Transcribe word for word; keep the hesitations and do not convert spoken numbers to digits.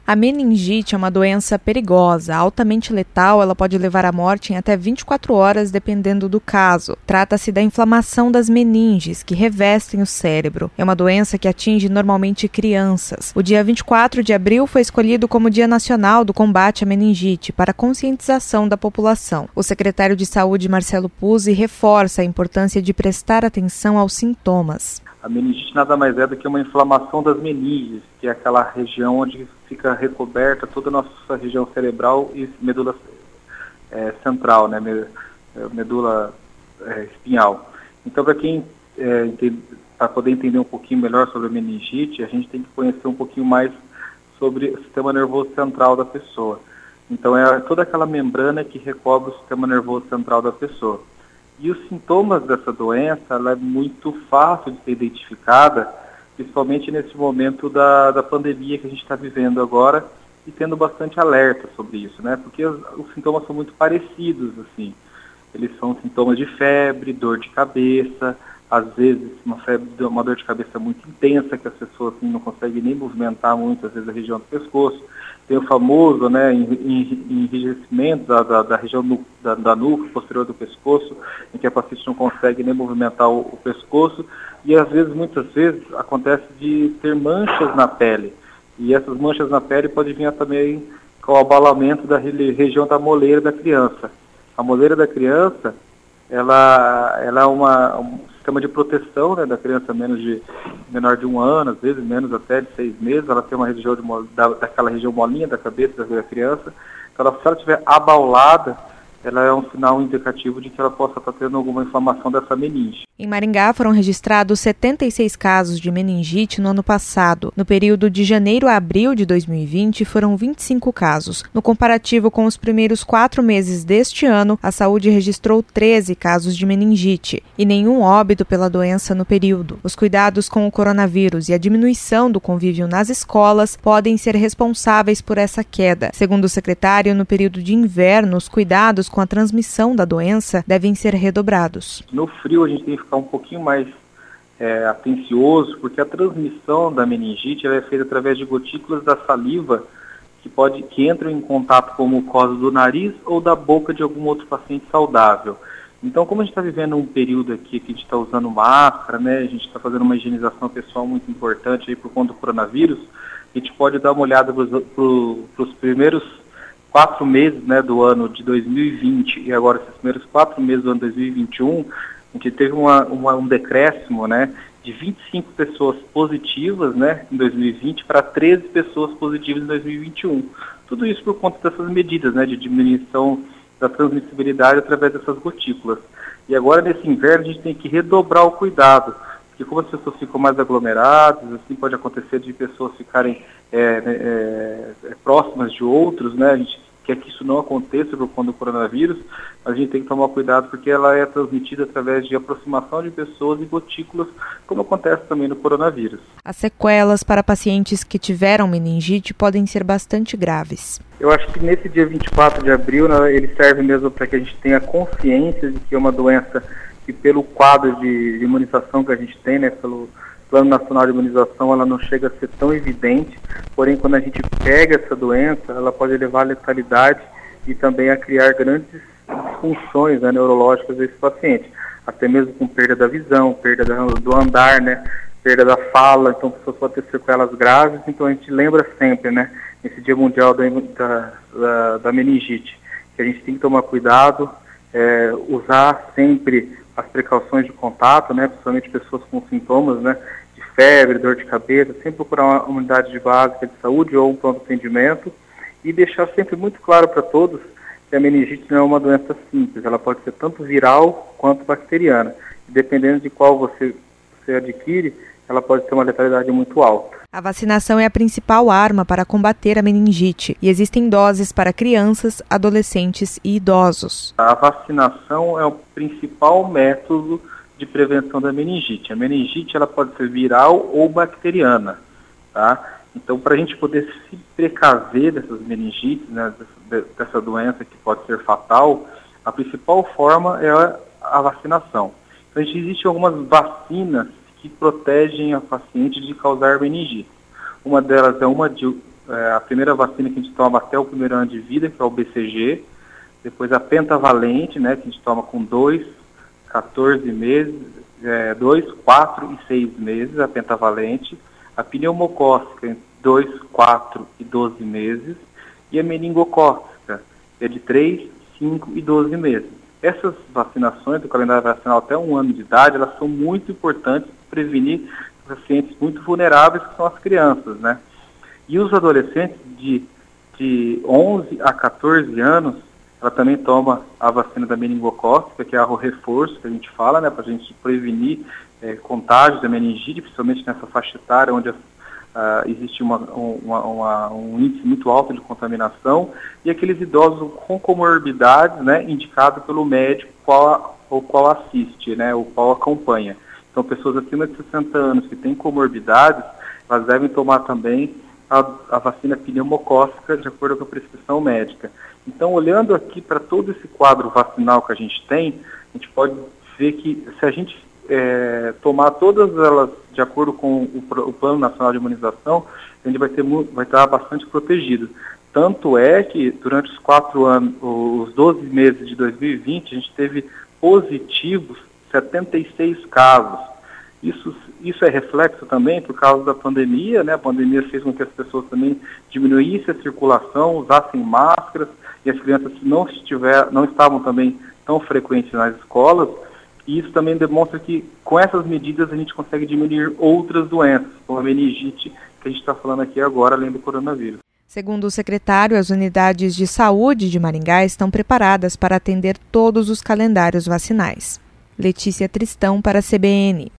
A meningite é uma doença perigosa, altamente letal, ela pode levar à morte em até vinte e quatro horas, dependendo do caso. Trata-se da inflamação das meninges, que revestem o cérebro. É uma doença que atinge normalmente crianças. O dia vinte e quatro de abril foi escolhido como Dia Nacional do Combate à Meningite, para a conscientização da população. O secretário de Saúde, Marcelo Puzzi, reforça a importância de prestar atenção aos sintomas. A meningite nada mais é do que uma inflamação das meninges, que é aquela região onde fica recoberta toda a nossa região cerebral e medula é, central, né, medula é, espinhal. Então, para quem é, para poder entender um pouquinho melhor sobre a meningite, a gente tem que conhecer um pouquinho mais sobre o sistema nervoso central da pessoa. Então, é toda aquela membrana que recobre o sistema nervoso central da pessoa. E os sintomas dessa doença, ela é muito fácil de ser identificada, principalmente nesse momento da, da pandemia que a gente está vivendo agora e tendo bastante alerta sobre isso, né? Porque os, os sintomas são muito parecidos, assim. Eles são sintomas de febre, dor de cabeça, às vezes uma febre, uma dor de cabeça muito intensa, que as pessoas assim, não conseguem nem movimentar muito, às vezes, a região do pescoço. Tem o famoso, né, enrijecimento da, da, da região nu, da, da nuca posterior do pescoço, em que a paciente não consegue nem movimentar o, o pescoço, e às vezes, muitas vezes, acontece de ter manchas na pele, e essas manchas na pele podem vir também com o abalamento da região da moleira da criança. A moleira da criança, ela, ela é uma, um sistema de proteção, né, da criança menos de, menor de um ano, às vezes menos até de seis meses, ela tem uma região de, da, daquela região molinha da cabeça da criança, então ela, se ela estiver abaulada, ela é um sinal indicativo de que ela possa estar tendo alguma inflamação dessa meninge. Em Maringá foram registrados setenta e seis casos de meningite no ano passado. No período de janeiro a abril de dois mil e vinte, foram vinte e cinco casos. No comparativo com os primeiros quatro meses deste ano, a saúde registrou treze casos de meningite e nenhum óbito pela doença no período. Os cuidados com o coronavírus e a diminuição do convívio nas escolas podem ser responsáveis por essa queda. Segundo o secretário, no período de inverno, os cuidados com a transmissão da doença devem ser redobrados. No frio, a gente tem que ficar um pouquinho mais é, atencioso, porque a transmissão da meningite ela é feita através de gotículas da saliva que, pode, que entram em contato com a mucosa do nariz ou da boca de algum outro paciente saudável. Então, como a gente está vivendo um período aqui que a gente está usando máscara, né, a gente está fazendo uma higienização pessoal muito importante aí por conta do coronavírus, a gente pode dar uma olhada para os primeiros quatro meses, né, do ano de dois mil e vinte e agora esses primeiros quatro meses do ano de dois mil e vinte e um, a gente teve uma, uma, um decréscimo, né, de vinte e cinco pessoas positivas, né, em dois mil e vinte para treze pessoas positivas em dois mil e vinte e um. Tudo isso por conta dessas medidas, né, de diminuição da transmissibilidade através dessas gotículas. E agora, nesse inverno, a gente tem que redobrar o cuidado, porque como as pessoas ficam mais aglomeradas, assim pode acontecer de pessoas ficarem é, é, é, próximas de outros, né, a gente quer que isso não aconteça por conta do coronavírus, mas a gente tem que tomar cuidado porque ela é transmitida através de aproximação de pessoas e gotículas, como acontece também no coronavírus. As sequelas para pacientes que tiveram meningite podem ser bastante graves. Eu acho que nesse dia vinte e quatro de abril, né, ele serve mesmo para que a gente tenha consciência de que é uma doença que, pelo quadro de, de imunização que a gente tem, né, pelo Plano Nacional de Imunização, ela não chega a ser tão evidente, porém quando a gente pega essa doença, ela pode levar à letalidade e também a criar grandes disfunções, né, neurológicas desse paciente, até mesmo com perda da visão, perda do andar, né, perda da fala, então a pessoa pode ter sequelas graves. Então a gente lembra sempre, né, nesse Dia Mundial da, da, da Meningite, que a gente tem que tomar cuidado, é, usar sempre as precauções de contato, né, principalmente pessoas com sintomas, né, de febre, dor de cabeça, sempre procurar uma unidade de básica de saúde ou um pronto atendimento e deixar sempre muito claro para todos que a meningite não é uma doença simples, ela pode ser tanto viral quanto bacteriana. E dependendo de qual você, você adquire, ela pode ter uma letalidade muito alta. A vacinação é a principal arma para combater a meningite e existem doses para crianças, adolescentes e idosos. A vacinação é o principal método de prevenção da meningite. A meningite ela pode ser viral ou bacteriana, tá? Então, para a gente poder se precaver dessas meningites, né, dessa, dessa doença que pode ser fatal, a principal forma é a, a vacinação. Então, a gente, existem algumas vacinas que protegem a paciente de causar meningite. Uma delas é uma de é, a primeira vacina que a gente toma até o primeiro ano de vida, que é o B C G, depois a pentavalente, né, que a gente toma com dois, quatorze meses, é, dois, quatro e seis meses, a pentavalente, a pneumocócica, dois, quatro e doze meses, e a meningocócica, que é de três, cinco e doze meses. Essas vacinações do calendário vacinal até um ano de idade, elas são muito importantes para prevenir pacientes muito vulneráveis, que são as crianças, né? E os adolescentes de, de onze a quatorze anos, ela também toma a vacina da meningocócica, que é o reforço que a gente fala, né, para a gente prevenir é, contágio da meningite, principalmente nessa faixa etária, onde uh, existe uma, uma, uma, um índice muito alto de contaminação, e aqueles idosos com comorbidades, né, indicados pelo médico qual, o qual assiste, né, o qual acompanha. Então, pessoas acima de sessenta anos que têm comorbidades, elas devem tomar também a, a vacina pneumocócica de acordo com a prescrição médica. Então, olhando aqui para todo esse quadro vacinal que a gente tem, a gente pode ver que se a gente é, tomar todas elas de acordo com o, o Plano Nacional de Imunização, a gente vai, ter, vai estar bastante protegido. Tanto é que durante os quatro anos, os doze meses de dois mil e vinte, a gente teve positivos setenta e seis casos. Isso, isso é reflexo também por causa da pandemia, né? A pandemia fez com que as pessoas também diminuíssem a circulação, usassem máscaras, e as crianças não, estiver, não estavam também tão frequentes nas escolas, e isso também demonstra que com essas medidas a gente consegue diminuir outras doenças, como a meningite, que a gente está falando aqui agora, além do coronavírus. Segundo o secretário, as unidades de saúde de Maringá estão preparadas para atender todos os calendários vacinais. Letícia Tristão para a C B N.